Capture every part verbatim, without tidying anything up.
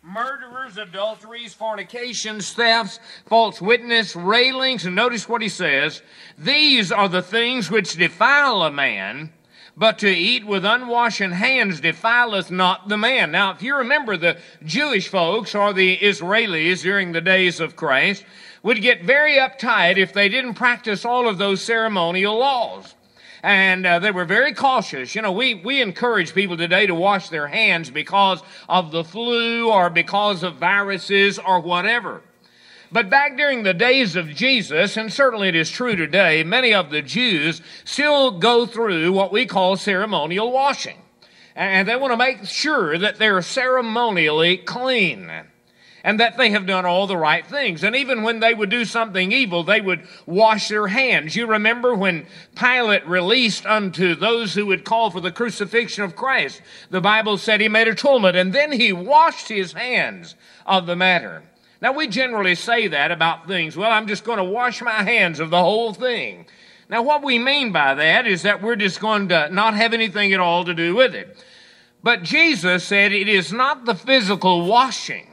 murderers, adulteries, fornications, thefts, false witness, railings, and notice what he says, these are the things which defile a man, but to eat with unwashen hands defileth not the man. Now, if you remember, the Jewish folks or the Israelis during the days of Christ would get very uptight if they didn't practice all of those ceremonial laws. And uh, they were very cautious. You know, we, we encourage people today to wash their hands because of the flu or because of viruses or whatever. But back during the days of Jesus, and certainly it is true today, many of the Jews still go through what we call ceremonial washing. And they want to make sure that they're ceremonially clean and that they have done all the right things. And even when they would do something evil, they would wash their hands. You remember when Pilate released unto those who would call for the crucifixion of Christ, the Bible said he made atonement, and then he washed his hands of the matter. Now, we generally say that about things. Well, I'm just going to wash my hands of the whole thing. Now, what we mean by that is that we're just going to not have anything at all to do with it. But Jesus said it is not the physical washing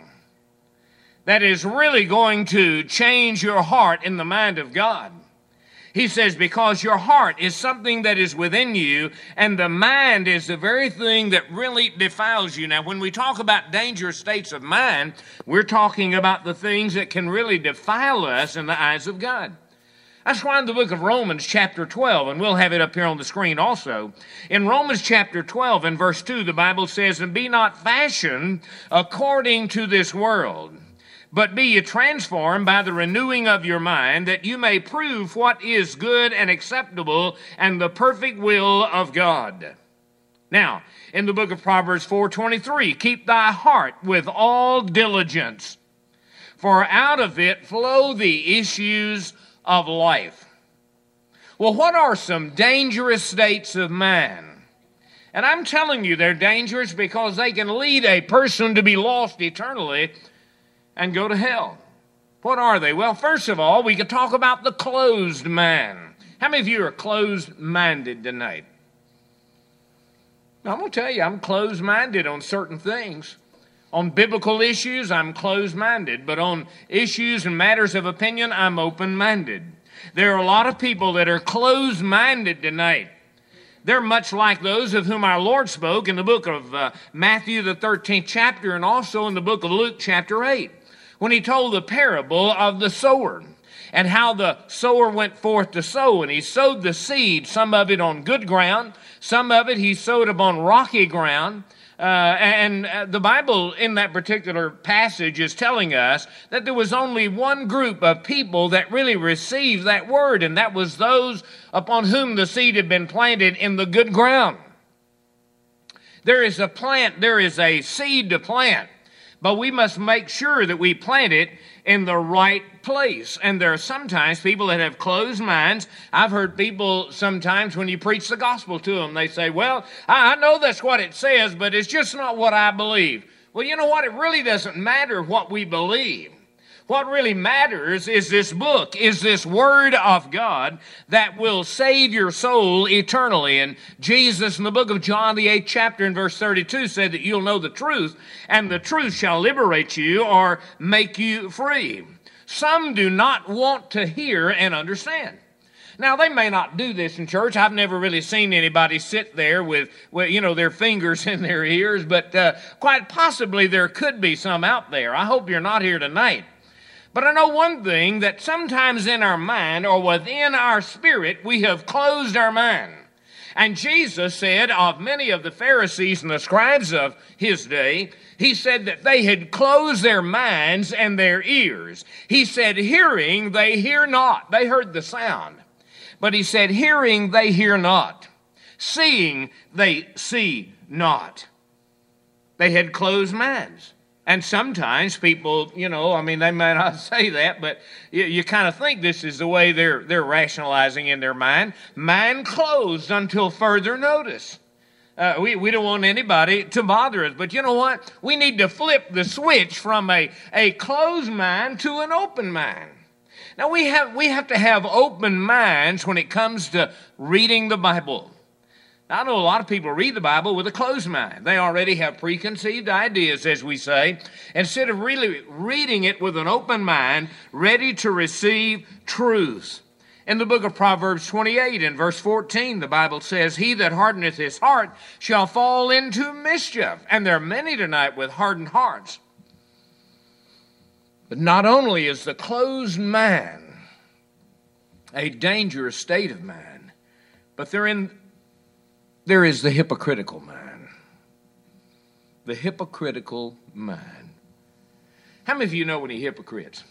that is really going to change your heart in the mind of God. He says, because your heart is something that is within you, and the mind is the very thing that really defiles you. Now, when we talk about dangerous states of mind, we're talking about the things that can really defile us in the eyes of God. That's why in the book of Romans chapter twelve, and we'll have it up here on the screen also, in Romans chapter twelve and verse two, the Bible says, and be not fashioned according to this world, but be ye transformed by the renewing of your mind, that you may prove what is good and acceptable and the perfect will of God. Now, in the book of Proverbs four twenty-three, keep thy heart with all diligence, for out of it flow the issues of life. Well, what are some dangerous states of mind? And I'm telling you they're dangerous because they can lead a person to be lost eternally and go to hell. What are they? Well, first of all, we could talk about the closed mind. How many of you are closed-minded tonight? I'm going to tell you, I'm closed-minded on certain things. On biblical issues, I'm closed-minded. But on issues and matters of opinion, I'm open-minded. There are a lot of people that are closed-minded tonight. They're much like those of whom our Lord spoke in the book of uh, Matthew, the thirteenth chapter, and also in the book of Luke, chapter eight, when he told the parable of the sower and how the sower went forth to sow, and he sowed the seed, some of it on good ground, some of it he sowed upon rocky ground. Uh, and uh, the Bible in that particular passage is telling us that there was only one group of people that really received that word, and that was those upon whom the seed had been planted in the good ground. There is a plant, there is a seed to plant, but we must make sure that we plant it in the right place. And there are sometimes people that have closed minds. I've heard people sometimes when you preach the gospel to them, they say, well, I know that's what it says, but it's just not what I believe. Well, you know what? It really doesn't matter what we believe. What really matters is this book, is this word of God that will save your soul eternally. And Jesus in the book of John, the eighth chapter and verse thirty-two said that you'll know the truth, and the truth shall liberate you or make you free. Some do not want to hear and understand. Now, they may not do this in church. I've never really seen anybody sit there with, with you know, their fingers in their ears, but uh, quite possibly there could be some out there. I hope you're not here tonight. But I know one thing, that sometimes in our mind or within our spirit, we have closed our mind. And Jesus said of many of the Pharisees and the scribes of his day, he said that they had closed their minds and their ears. He said, hearing, they hear not. They heard the sound. But he said, hearing, they hear not. Seeing, they see not. They had closed minds. And sometimes people, you know, I mean, they may not say that, but you, you kind of think this is the way they're they're rationalizing in their mind. Mind closed until further notice. Uh, we, we don't want anybody to bother us. But you know what? We need to flip the switch from a, a closed mind to an open mind. Now, we have we have to have open minds when it comes to reading the Bible. I know a lot of people read the Bible with a closed mind. They already have preconceived ideas, as we say, instead of really reading it with an open mind, ready to receive truth. In the book of Proverbs twenty-eight, in verse fourteen, the Bible says, "He that hardeneth his heart shall fall into mischief." And there are many tonight with hardened hearts. But not only is the closed mind a dangerous state of mind, but they're in, there is the hypocritical mind. The hypocritical mind. How many of you know any hypocrites?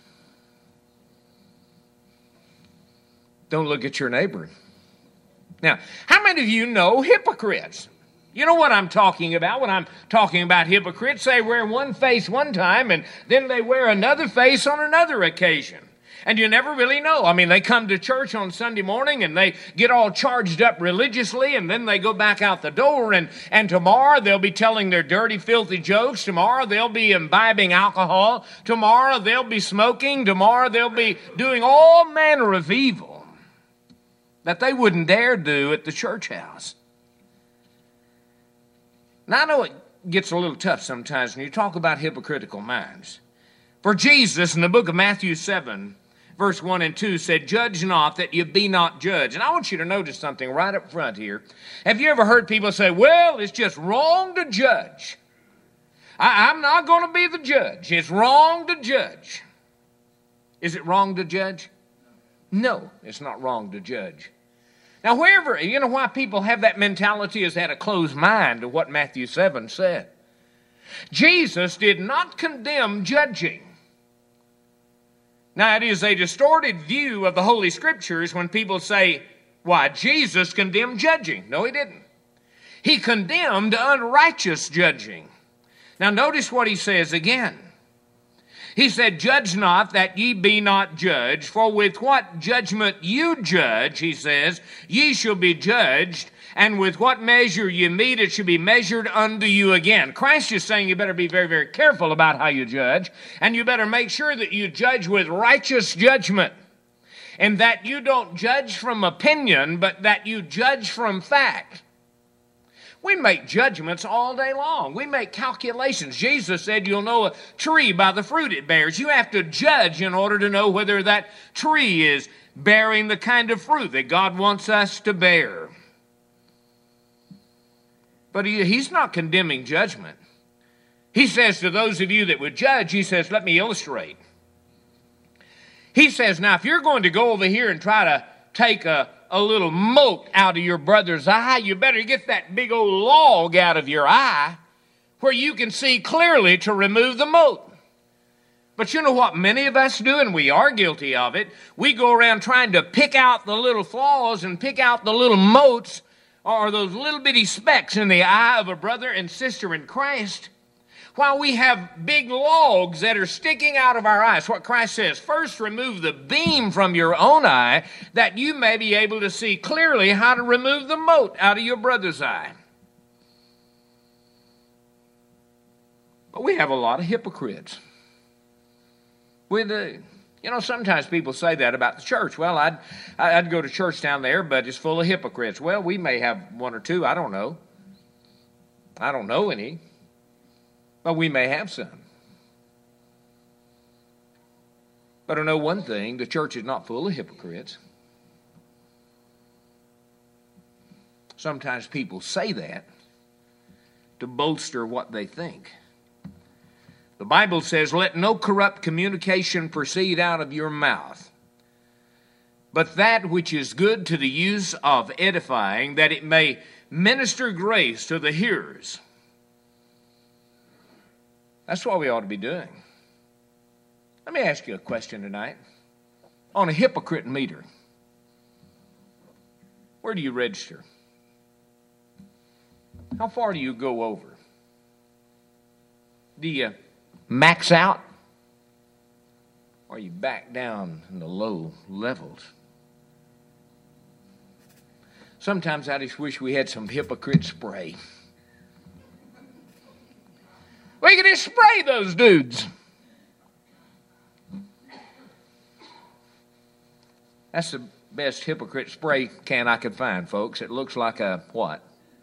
Don't look at your neighbor. Now, how many of you know hypocrites? You know what I'm talking about when I'm talking about hypocrites? They wear one face one time and then they wear another face on another occasion. And you never really know. I mean, they come to church on Sunday morning and they get all charged up religiously, and then they go back out the door, and, and tomorrow they'll be telling their dirty, filthy jokes. Tomorrow they'll be imbibing alcohol. Tomorrow they'll be smoking. Tomorrow they'll be doing all manner of evil that they wouldn't dare do at the church house. Now, I know it gets a little tough sometimes when you talk about hypocritical minds. For Jesus, in the book of Matthew seven, verse one and two, said, "Judge not that you be not judged." And I want you to notice something right up front here. Have you ever heard people say, "Well, it's just wrong to judge. I, I'm not going to be the judge. It's wrong to judge." Is it wrong to judge? No, it's not wrong to judge. Now, wherever, you know why people have that mentality is that a closed mind to what Matthew seven said. Jesus did not condemn judging. Now, it is a distorted view of the Holy Scriptures when people say, "Why, Jesus condemned judging." No, he didn't. He condemned unrighteous judging. Now, notice what he says again. He said, "Judge not that ye be not judged, for with what judgment you judge," he says, "ye shall be judged, and with what measure you mete, it shall be measured unto you again." Christ is saying you better be very, very careful about how you judge, and you better make sure that you judge with righteous judgment, and that you don't judge from opinion, but that you judge from fact. We make judgments all day long. We make calculations. Jesus said you'll know a tree by the fruit it bears. You have to judge in order to know whether that tree is bearing the kind of fruit that God wants us to bear. But he, he's not condemning judgment. He says to those of you that would judge, he says, let me illustrate. He says, now if you're going to go over here and try to take a a little mote out of your brother's eye, you better get that big old log out of your eye where you can see clearly to remove the mote. But you know what many of us do, and we are guilty of it? We go around trying to pick out the little flaws and pick out the little motes or those little bitty specks in the eye of a brother and sister in Christ, while we have big logs that are sticking out of our eyes. What Christ says, first remove the beam from your own eye, that you may be able to see clearly how to remove the mote out of your brother's eye. But we have a lot of hypocrites. We do. You know, sometimes people say that about the church. Well, I'd, I'd go to church down there, but it's full of hypocrites. Well, we may have one or two. I don't know. I don't know any. But we may have some. But I know one thing, the church is not full of hypocrites. Sometimes people say that to bolster what they think. The Bible says, "Let no corrupt communication proceed out of your mouth, but that which is good to the use of edifying, that it may minister grace to the hearers." That's what we ought to be doing. Let me ask you a question tonight. On a hypocrite meter, where do you register? How far do you go over? Do you max out? Or you back down in the low levels? Sometimes I just wish we had some hypocrite spray. We can just spray those dudes. That's the best hypocrite spray can I could find, folks. It looks like a what?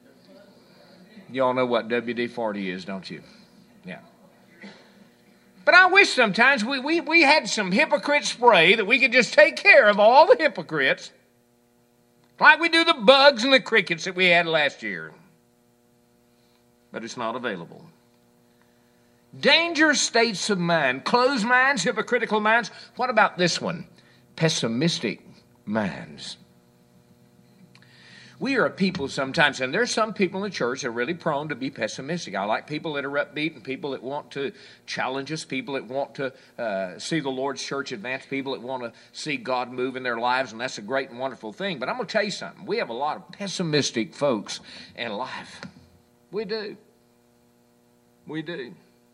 You all know what W D forty is, don't you? Yeah. But I wish sometimes we, we, we had some hypocrite spray that we could just take care of all the hypocrites like we do the bugs and the crickets that we had last year. But it's not available. Dangerous states of mind, closed minds, hypocritical minds. What about this one? Pessimistic minds. We are a people sometimes, and there's some people in the church that are really prone to be pessimistic. I like people that are upbeat and people that want to challenge us, people that want to uh, see the Lord's church advance, people that want to see God move in their lives, and that's a great and wonderful thing. But I'm going to tell you something. We have a lot of pessimistic folks in life. We do. We do.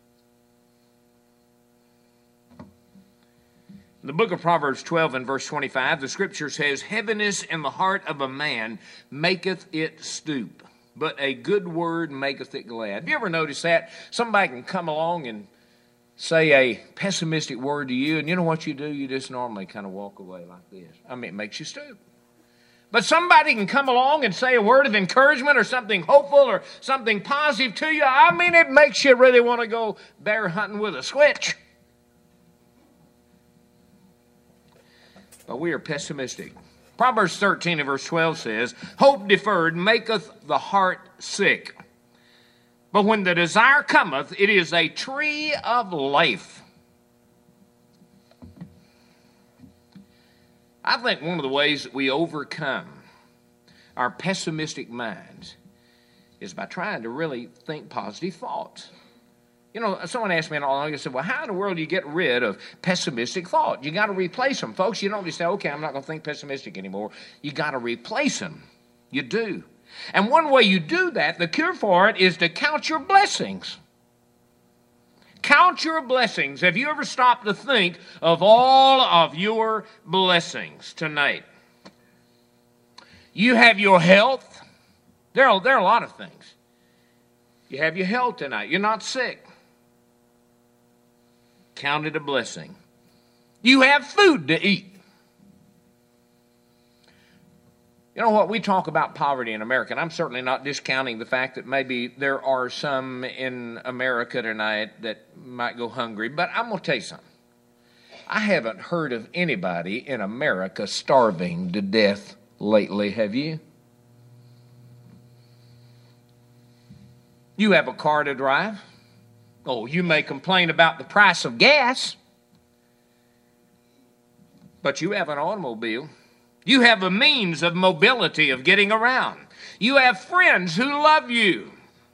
In the book of Proverbs twelve and verse twenty-five, the scripture says, heaviness in the heart of a man maketh it stoop, but a good word maketh it glad. Have you ever noticed that? Somebody can come along and say a pessimistic word to you, and you know what you do? You just normally kind of walk away like this. I mean, it makes you stoop. But somebody can come along and say a word of encouragement or something hopeful or something positive to you. I mean, it makes you really want to go bear hunting with a switch. But we are pessimistic. Proverbs thirteen and verse twelve says, hope deferred maketh the heart sick. But when the desire cometh, it is a tree of life. I think one of the ways that we overcome our pessimistic minds is by trying to really think positive thoughts. You know, someone asked me, and I said, well, how in the world do you get rid of pessimistic thought? You got to replace them, folks. You don't just say, okay, I'm not going to think pessimistic anymore. You got to replace them. You do. And one way you do that, the cure for it, is to count your blessings. Count your blessings. Have you ever stopped to think of all of your blessings tonight? You have your health. There are, there are a lot of things. You have your health tonight. You're not sick. Count it a blessing. You have food to eat. You know what? We talk about poverty in America, and I'm certainly not discounting the fact that maybe there are some in America tonight that might go hungry, but I'm going to tell you something. I haven't heard of anybody in America starving to death lately, have you? You have a car to drive. Oh, you may complain about the price of gas, but you have an automobile. You have a means of mobility, of getting around. You have friends who love you.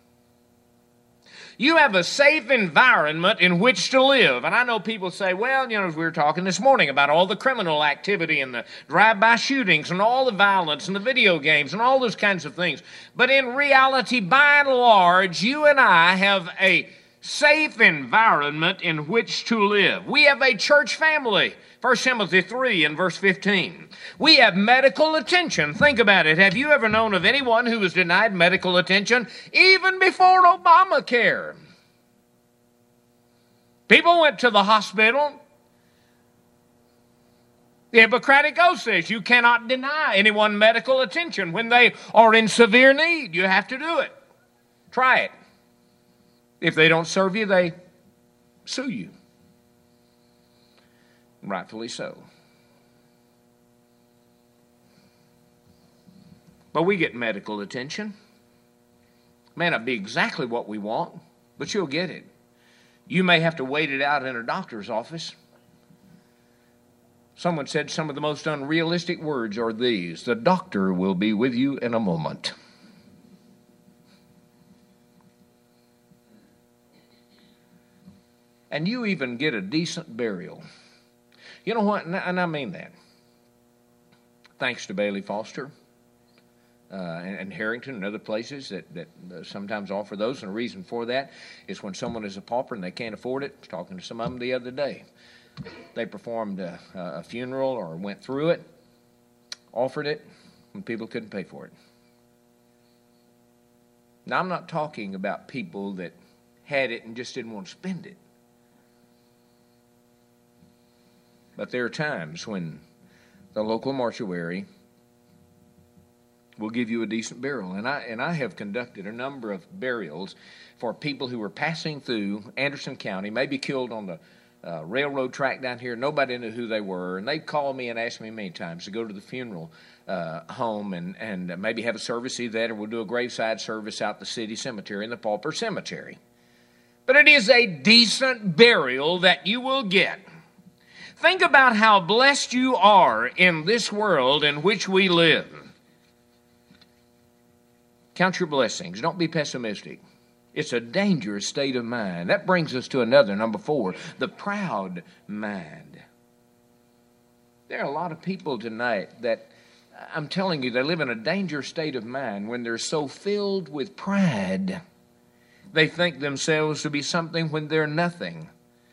You have a safe environment in which to live. And I know people say, well, you know, as we were talking this morning about all the criminal activity and the drive-by shootings and all the violence and the video games and all those kinds of things. But in reality, by and large, you and I have a safe environment in which to live. We have a church family. First Timothy three and verse fifteen. We have medical attention. Think about it. Have you ever known of anyone who was denied medical attention even before Obamacare? People went to the hospital. The Hippocratic Oath says you cannot deny anyone medical attention when they are in severe need. You have to do it. Try it. If they don't serve you, they sue you. Rightfully so. But we get medical attention. May not be exactly what we want, but you'll get it. You may have to wait it out in a doctor's office. Someone said some of the most unrealistic words are these: the doctor will be with you in a moment. And you even get a decent burial. You know what? And I mean that. Thanks to Bailey Foster uh, and, and Harrington and other places that, that uh, sometimes offer those. And the reason for that is when someone is a pauper and they can't afford it. I was talking to some of them the other day. They performed a, a funeral or went through it, offered it, when people couldn't pay for it. Now, I'm not talking about people that had it and just didn't want to spend it. But there are times when the local mortuary we'll give you a decent burial. And I and I have conducted a number of burials for people who were passing through Anderson County, maybe killed on the uh, railroad track down here. Nobody knew who they were, and they'd call me and ask me many times to go to the funeral uh, home and, and maybe have a service either that, or we'll do a graveside service out the city cemetery in the Pauper Cemetery. But it is a decent burial that you will get. Think about how blessed you are in this world in which we live. Count your blessings. Don't be pessimistic. It's a dangerous state of mind. That brings us to another, number four, the proud mind. There are a lot of people tonight that, I'm telling you, they live in a dangerous state of mind when they're so filled with pride. They think themselves to be something when they're nothing.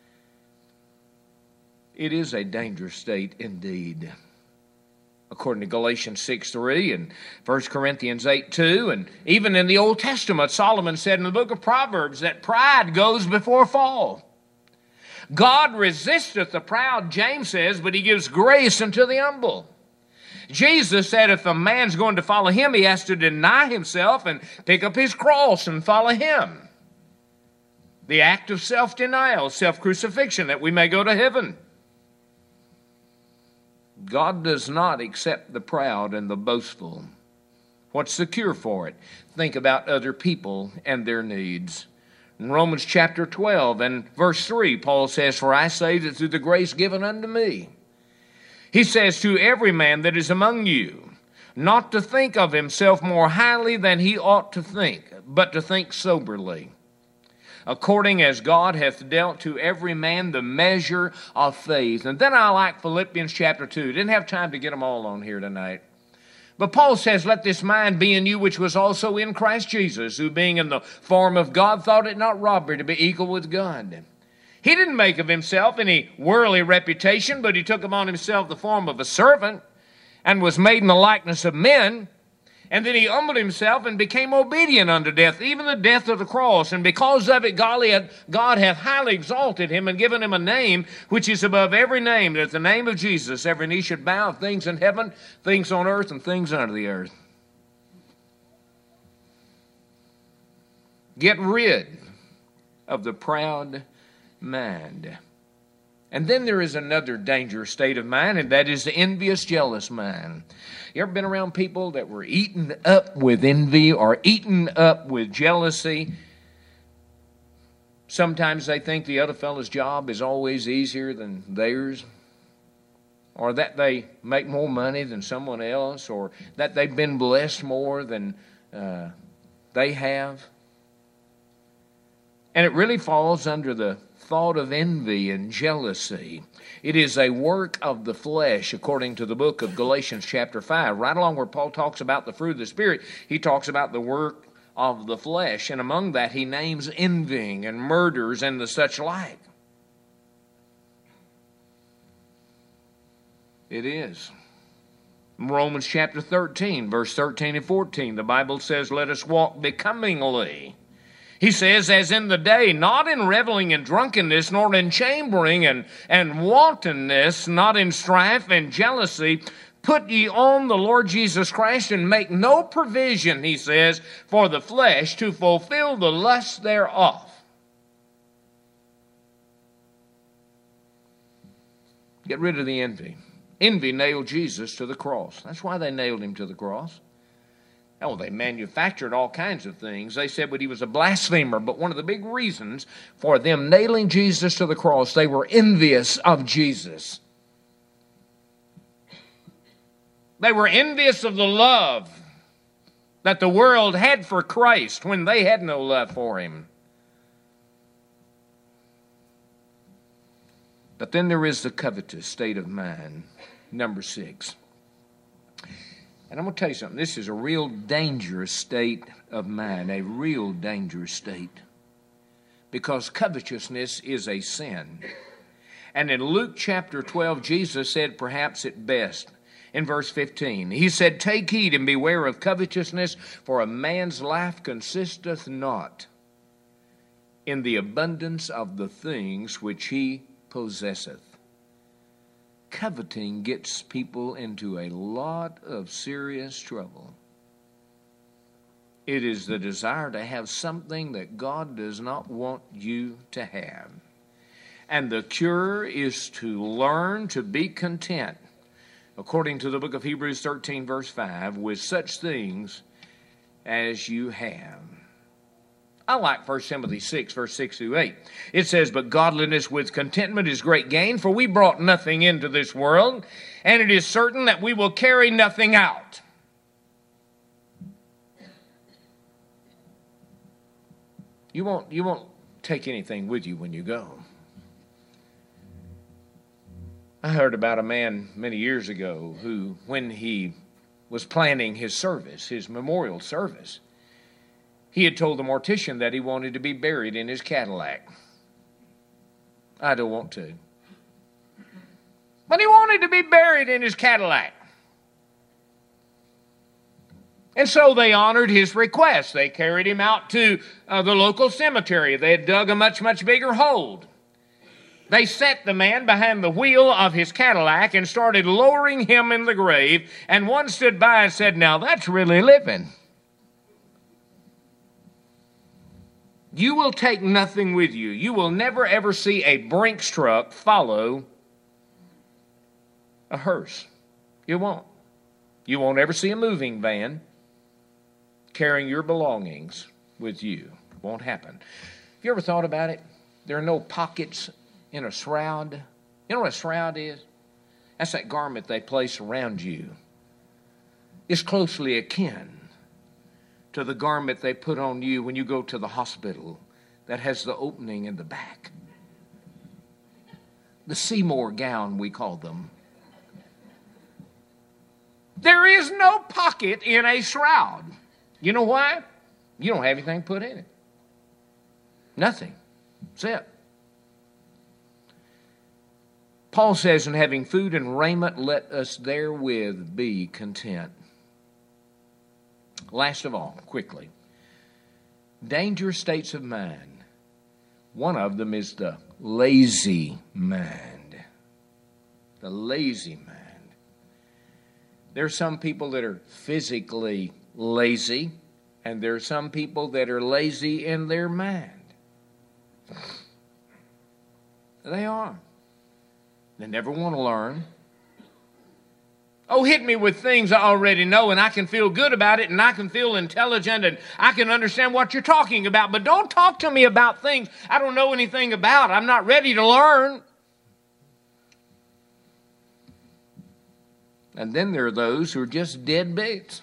It is a dangerous state indeed. According to Galatians six three and First Corinthians eight two, and even in the Old Testament, Solomon said in the book of Proverbs that pride goes before fall. God resisteth the proud, James says, but he gives grace unto the humble. Jesus said if a man's going to follow him, he has to deny himself and pick up his cross and follow him. The act of self-denial, self-crucifixion, that we may go to heaven. God does not accept the proud and the boastful. What's the cure for it? Think about other people and their needs. In Romans chapter twelve and verse three, Paul says, "For I say that through the grace given unto me," he says, "to every man that is among you, not to think of himself more highly than he ought to think, but to think soberly, according as God hath dealt to every man the measure of faith." And then I like Philippians chapter two. Didn't have time to get them all on here tonight. But Paul says, "Let this mind be in you which was also in Christ Jesus, who being in the form of God thought it not robbery to be equal with God." He didn't make of himself any worldly reputation, but he took upon himself the form of a servant and was made in the likeness of men. And then he humbled himself and became obedient unto death, even the death of the cross. And because of it, God hath highly exalted him and given him a name which is above every name, that at the name of Jesus every knee should bow, things in heaven, things on earth, and things under the earth. Get rid of the proud mind. And then there is another dangerous state of mind, and that is the envious, jealous mind. You ever been around people that were eaten up with envy or eaten up with jealousy? Sometimes they think the other fellow's job is always easier than theirs, or that they make more money than someone else, or that they've been blessed more than uh, they have. And it really falls under the thought of envy and jealousy. It is a work of the flesh, according to the book of Galatians chapter five. Right along where Paul talks about the fruit of the Spirit, he talks about the work of the flesh. And among that, he names envying and murders and the such like. It is. In Romans chapter thirteen, verse thirteen and fourteen, the Bible says, "Let us walk becomingly." He says, "as in the day, not in reveling and drunkenness, nor in chambering and, and wantonness, not in strife and jealousy. Put ye on the Lord Jesus Christ, and make no provision," he says, "for the flesh to fulfill the lust thereof." Get rid of the envy. Envy nailed Jesus to the cross. That's why they nailed him to the cross. Oh, they manufactured all kinds of things. They said that he was a blasphemer, but one of the big reasons for them nailing Jesus to the cross, they were envious of Jesus. They were envious of the love that the world had for Christ when they had no love for him. But then there is the covetous state of mind, number six. And I'm going to tell you something. This is a real dangerous state of mind, a real dangerous state. Because covetousness is a sin. And in Luke chapter twelve, Jesus said perhaps it best in verse fifteen. He said, "Take heed and beware of covetousness, for a man's life consisteth not in the abundance of the things which he possesseth." Coveting gets people into a lot of serious trouble. It is the desire to have something that God does not want you to have. And the cure is to learn to be content, according to the book of Hebrews thirteen, verse five, with such things as you have. I like First Timothy six, verse six through eight. It says, but godliness with contentment is great gain, for we brought nothing into this world, and it is certain that we will carry nothing out. You won't, you won't take anything with you when you go. I heard about a man many years ago who, when he was planning his service, his memorial service, he had told the mortician that he wanted to be buried in his Cadillac. I don't want to. But he wanted to be buried in his Cadillac. And so they honored his request. They carried him out to uh, the local cemetery. They had dug a much, much bigger hole. They set the man behind the wheel of his Cadillac and started lowering him in the grave. And one stood by and said, now that's really living. You will take nothing with you. You will never ever see a Brinks truck follow a hearse. You won't. You won't ever see a moving van carrying your belongings with you. It won't happen. Have you ever thought about it? There are no pockets in a shroud. You know what a shroud is? That's that garment they place around you. It's closely akin to the garment they put on you when you go to the hospital that has the opening in the back. The Seymour gown, we call them. There is no pocket in a shroud. You know why? You don't have anything put in it. Nothing. That's it. Paul says, in having food and raiment, let us therewith be content. Last of all, quickly, dangerous states of mind. One of them is the lazy mind. The lazy mind. There are some people that are physically lazy, and there are some people that are lazy in their mind. They are. They never want to learn. Oh, hit me with things I already know, and I can feel good about it, and I can feel intelligent, and I can understand what you're talking about. But don't talk to me about things I don't know anything about. I'm not ready to learn. And then there are those who are just deadbeats.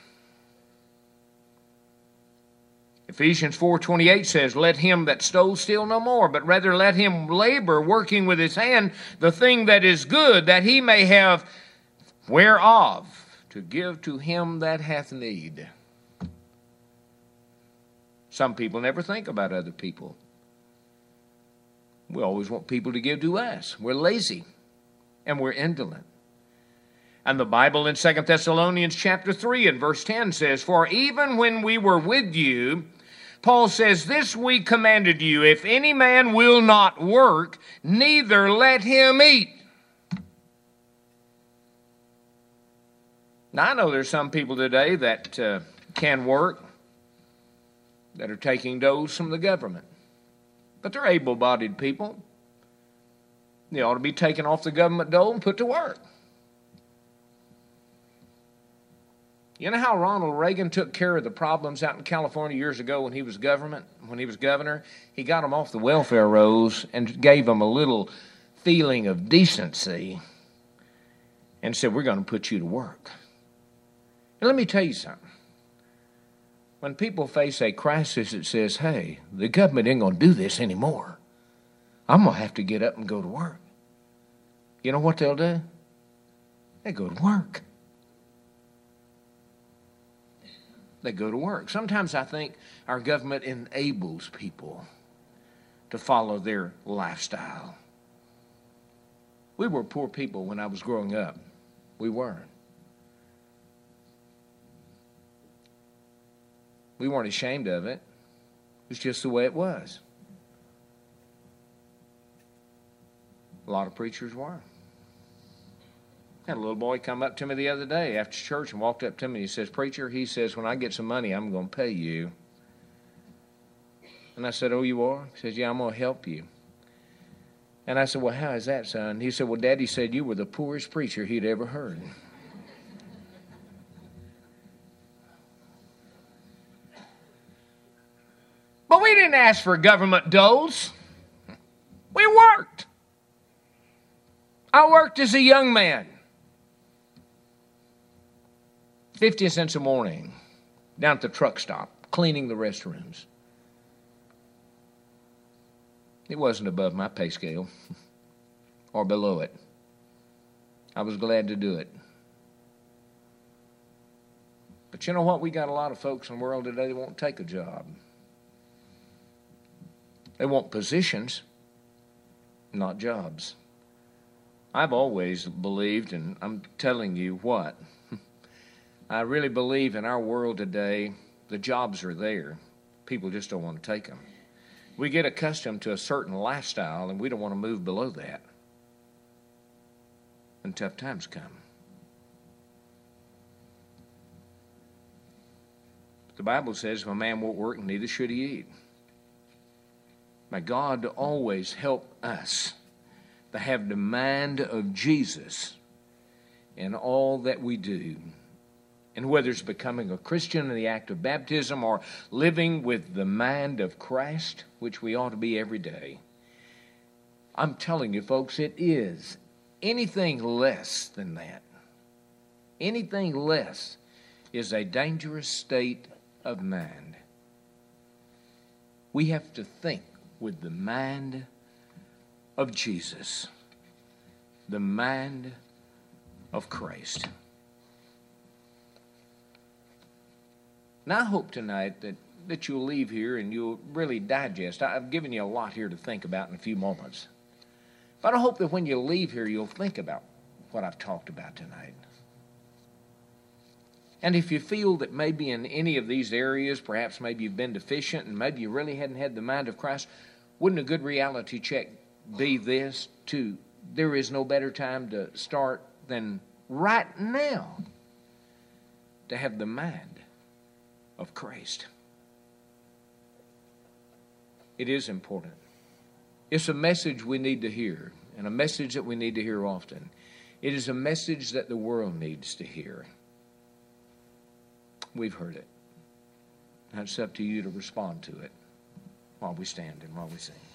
Ephesians four twenty-eight says, let him that stole steal no more, but rather let him labor, working with his hand the thing that is good, that he may have whereof to give to him that hath need. Some people never think about other people. We always want people to give to us. We're lazy and we're indolent. And the Bible in Second Thessalonians chapter three and verse ten says, for even when we were with you, Paul says, this we commanded you, if any man will not work, neither let him eat. Now, I know there's some people today that uh, can work, that are taking doles from the government. But they're able-bodied people. They ought to be taken off the government dole and put to work. You know how Ronald Reagan took care of the problems out in California years ago when he was government, when he was governor? He got them off the welfare rolls and gave them a little feeling of decency and said, we're going to put you to work. And let me tell you something. When people face a crisis that says, hey, the government ain't going to do this anymore, I'm going to have to get up and go to work. You know what they'll do? They go to work. They go to work. Sometimes I think our government enables people to follow their lifestyle. We were poor people when I was growing up. We weren't. We weren't ashamed of it. It was just the way it was. A lot of preachers were. Had a little boy come up to me the other day after church and walked up to me and he says, "Preacher," he says, "when I get some money, I'm going to pay you." And I said, "Oh, you are?" He says, "Yeah, I'm going to help you." And I said, "Well, how is that, son?" He said, "Well, Daddy said you were the poorest preacher he'd ever heard." But we didn't ask for government doles. We worked. I worked as a young man. fifty cents a morning down at the truck stop, cleaning the restrooms. It wasn't above my pay scale or below it. I was glad to do it. But you know what? We got a lot of folks in the world today that won't take a job. They want positions, not jobs. I've always believed, and I'm telling you what, I really believe in our world today, the jobs are there. People just don't want to take them. We get accustomed to a certain lifestyle, and we don't want to move below that. And tough times come. The Bible says, if a man won't work, neither should he eat. May God always help us to have the mind of Jesus in all that we do. And whether it's becoming a Christian in the act of baptism or living with the mind of Christ, which we ought to be every day, I'm telling you, folks, it is anything less than that. Anything less is a dangerous state of mind. We have to think with the mind of Jesus, the mind of Christ. Now, I hope tonight that, that you'll leave here and you'll really digest. I've given you a lot here to think about in a few moments. But I hope that when you leave here, you'll think about what I've talked about tonight. And if you feel that maybe in any of these areas, perhaps maybe you've been deficient and maybe you really hadn't had the mind of Christ, wouldn't a good reality check be this too? There is no better time to start than right now to have the mind of Christ. It is important. It's a message we need to hear, and a message that we need to hear often. It is a message that the world needs to hear. We've heard it. Now it's up to you to respond to it while we stand and while we sing.